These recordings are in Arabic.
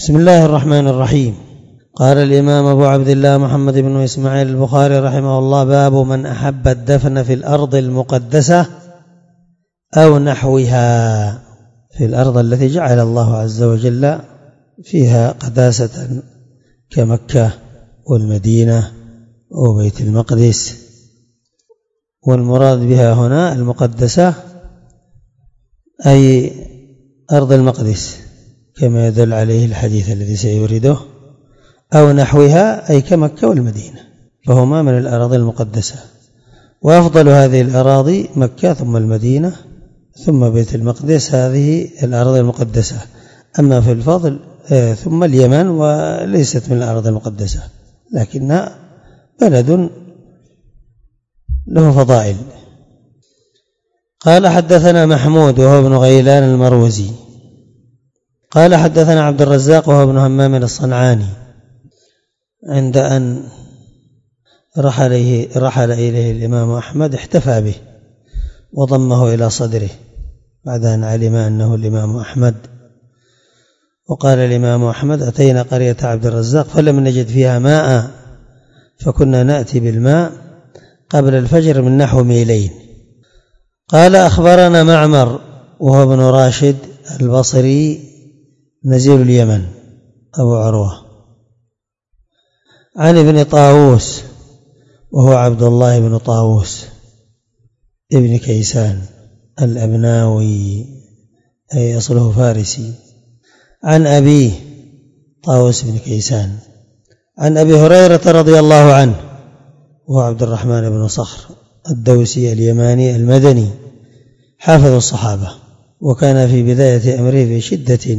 بسم الله الرحمن الرحيم. قال الإمام أبو عبد الله محمد بن إسماعيل البخاري رحمه الله: باب من أحب الدفن في الأرض المقدسة أو نحوها، في الأرض التي جعل الله عز وجل فيها قداسة كمكة والمدينة وبيت المقدس. والمراد بها هنا المقدسة أي أرض المقدس كما يدل عليه الحديث الذي سيورده، أو نحوها أي كمكة والمدينة، فهما من الأراضي المقدسة. وأفضل هذه الأراضي مكة ثم المدينة ثم بيت المقدس، هذه الأراضي المقدسة. أما في الفضل ثم اليمن، وليست من الأراضي المقدسة لكنها بلد له فضائل. قال: حدثنا محمود وهو ابن غيلان المروزي قال: حدثنا عبد الرزاق وهو ابن همام الصنعاني عند أن رحل إليه الإمام أحمد احتفى به وضمه إلى صدره بعد أن علم أنه الإمام أحمد. وقال الإمام أحمد: أتينا قرية عبد الرزاق فلم نجد فيها ماء، فكنا نأتي بالماء قبل الفجر من نحو ميلين. قال: أخبرنا معمر وهو ابن راشد البصري نزيل اليمن أبو عروة، عن ابن طاووس وهو عبد الله بن طاووس ابن كيسان الأبناوي أي أصله فارسي، عن أبيه طاووس بن كيسان عن أبي هريرة رضي الله عنه وهو عبد الرحمن بن صخر الدوسي اليماني المدني حافظ الصحابة، وكان في بداية أمره في شدة،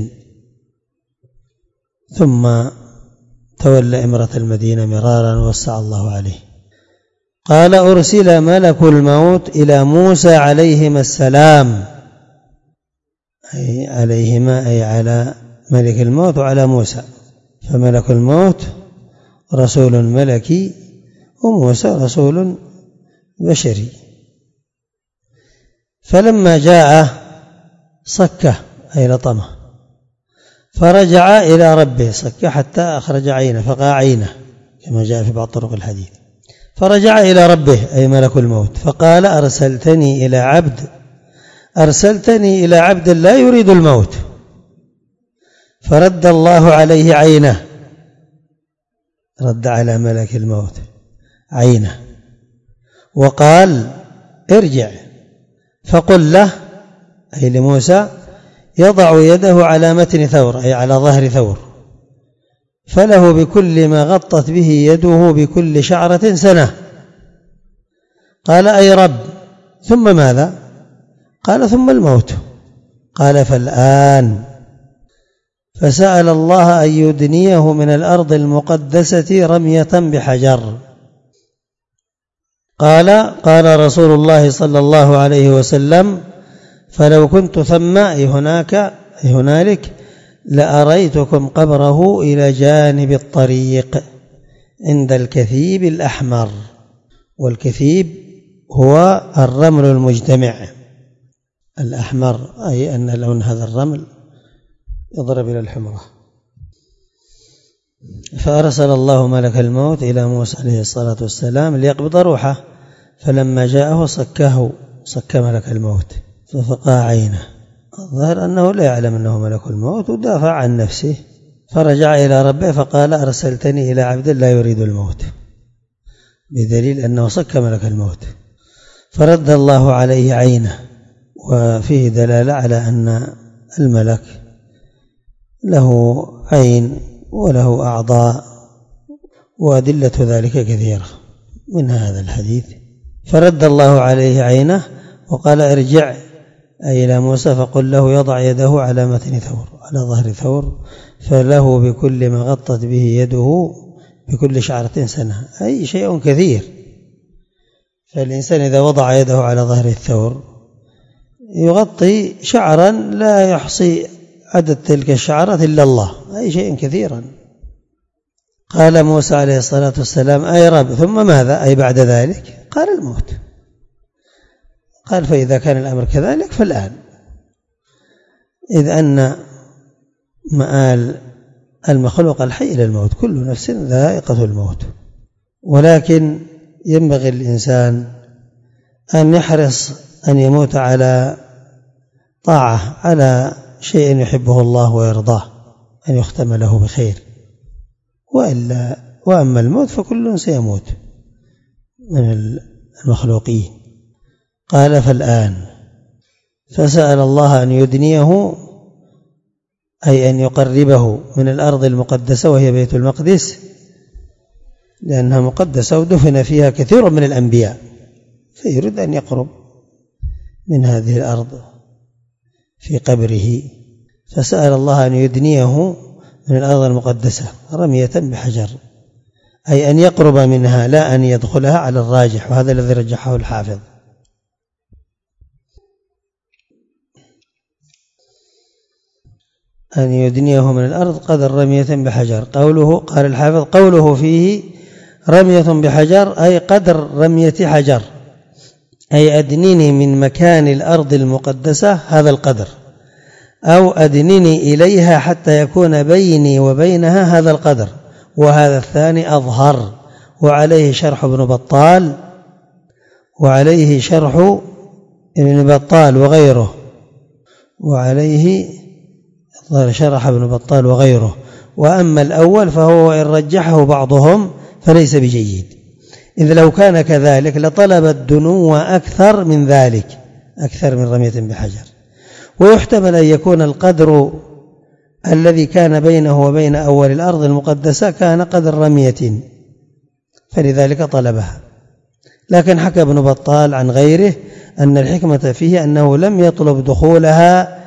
ثم تولى إمرة المدينة مرارا ووسع الله عليه. قال: أرسل ملك الموت إلى موسى عليهما السلام، أي عليهما أي على ملك الموت وعلى موسى، فملك الموت رسول ملكي وموسى رسول بشري. فلما جاء صكه أي لطمه، فرجع إلى ربه صكه حتى أخرج عينه فقع عينه كما جاء في بعض طرق الحديث. فرجع إلى ربه أي ملك الموت فقال: أرسلتني إلى عبد لا يريد الموت. فرد الله عليه عينه، رد على ملك الموت عينه وقال: ارجع فقل له أي لموسى: يضع يده على متن ثور أي على ظهر ثور، فله بكل ما غطت به يده بكل شعرة سنة. قال: أي رب، ثم ماذا؟ قال: ثم الموت. قال: فالآن. فسأل الله أن يدنيه من الأرض المقدسة رمية بحجر. قال رسول الله صلى الله عليه وسلم: فلو كنت ثم هنالك لأريتكم قبره إلى جانب الطريق عند الكثيب الأحمر. والكثيب هو الرمل المجتمع الأحمر، أي أن لون هذا الرمل يضرب إلى الحمرة. فأرسل الله ملك الموت إلى موسى عليه الصلاة والسلام ليقبض روحه، فلما جاءه صك ملك الموت ففقع عينه. الظاهر أنه لا يعلم أنه ملك الموت ودافع عن نفسه، فرجع إلى ربه فقال: أرسلتني إلى عبد لا يريد الموت، بدليل أنه صك ملك الموت. فرد الله عليه عينه، وفيه دلالة على أن الملك له عين وله أعضاء، وأدلة ذلك كثيرة من هذا الحديث. فرد الله عليه عينه وقال: ارجع أي إلى موسى فقل له يضع يده على متن ثور على ظهر ثور، فله بكل ما غطت به يده بكل شعرة سنة، أي شيء كثير. فالإنسان إذا وضع يده على ظهر الثور يغطي شعرا لا يحصي عدد تلك الشعرات إلا الله، أي شيء كثيرا. قال موسى عليه الصلاة والسلام: أي رب، ثم ماذا؟ أي بعد ذلك؟ قال: الموت. قال: فإذا كان الأمر كذلك فالآن، إذ أن مآل المخلوق الحي إلى الموت، كل نفس ذائقة الموت، ولكن ينبغي الإنسان أن يحرص أن يموت على طاعة، على شيء يحبه الله ويرضاه، أن يختم له بخير، وأما الموت فكل سيموت من المخلوقين. قال فالآن فسأل الله أن يدنيه، أي أن يقربه من الأرض المقدسة وهي بيت المقدس، لأنها مقدسة ودفن فيها كثير من الأنبياء، فيريد أن يقرب من هذه الأرض في قبره، فسأل الله أن يدنيه من الأرض المقدسة رمية بحجر، أي أن يقرب منها لا أن يدخلها على الراجح، وهذا الذي رجحه الحافظ. أن يدنيه من الأرض قدر رمية بحجر. قال الحافظ قوله فيه رمية بحجر أي قدر رمية حجر، أي أدنني من مكان الأرض المقدسة هذا القدر، أو أدنني إليها حتى يكون بيني وبينها هذا القدر، وهذا الثاني أظهر. وعليه شرح ابن بطال وغيره، وعليه شرح ابن بطال وغيره. وأما الأول فهو إن رجحه بعضهم فليس بجيد، إذ لو كان كذلك لطلب الدنو أكثر من ذلك، أكثر من رمية بحجر. ويحتمل أن يكون القدر الذي كان بينه وبين أول الأرض المقدسة كان قدر رمية، فلذلك طلبها. لكن حكى ابن بطال عن غيره أن الحكمة فيه أنه لم يطلب دخولها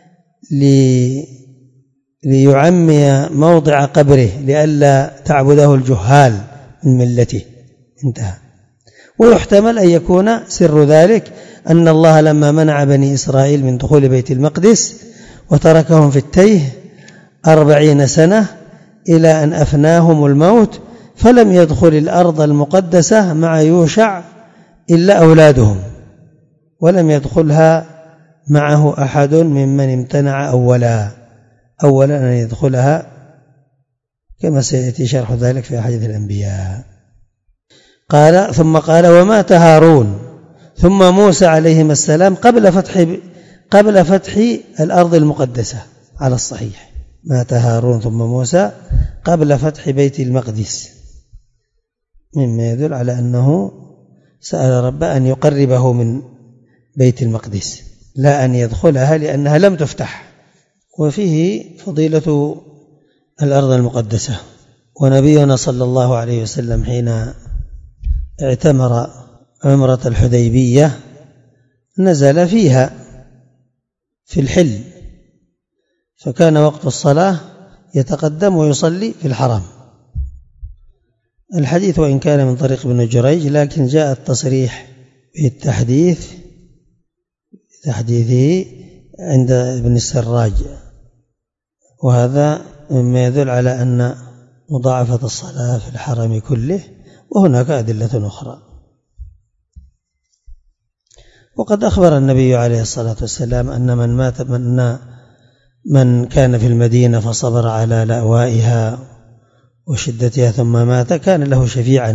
ليعمي موضع قبره لئلا تعبده الجهال من ملته، انتهى. ويحتمل أن يكون سر ذلك أن الله لما منع بني إسرائيل من دخول بيت المقدس وتركهم في التيه 40 سنة إلى أن أفناهم الموت، فلم يدخل الأرض المقدسة مع يوشع إلا أولادهم، ولم يدخلها معه أحد ممن امتنع أولا أن يدخلها، كما سيأتي شرح ذلك في أحاديث الأنبياء. ثم قال ومات هارون ثم موسى عليهما السلام قبل فتح الأرض المقدسة على الصحيح. مات هارون ثم موسى قبل فتح بيت المقدس، مما يدل على أنه سأل رب أن يقربه من بيت المقدس لا أن يدخلها لأنها لم تفتح. وفيه فضيلة الأرض المقدسة. ونبينا صلى الله عليه وسلم حين اعتمر عمرة الحديبية نزل فيها في الحل، فكان وقت الصلاة يتقدم ويصلي في الحرم. الحديث وإن كان من طريق ابن جريج، لكن جاء التصريح بتحديثه عند ابن السراج، وهذا مما يدل على أن مضاعفة الصلاة في الحرم كله، وهناك أدلة أخرى. وقد أخبر النبي عليه الصلاة والسلام أن من كان في المدينة فصبر على لأوائها وشدتها ثم مات كان له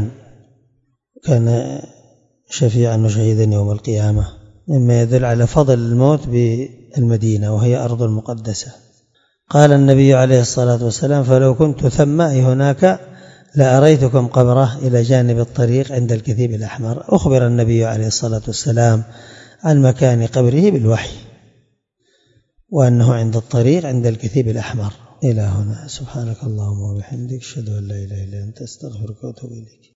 شفيعا وشهيدا يوم القيامة، مما يدل على فضل الموت بالمدينة وهي أرض مقدسة. قال النبي عليه الصلاة والسلام فلو كنت ثم أي هناك لأريتكم قبره إلى جانب الطريق عند الكثيب الأحمر. أخبر النبي عليه الصلاة والسلام عن مكان قبره بالوحي، وأنه عند الطريق عند الكثيب الأحمر. إلى هنا، سبحانك اللهم وبحمدك، أشهد أن لا إله إلا أنت، أستغفرك وأتوب إليك.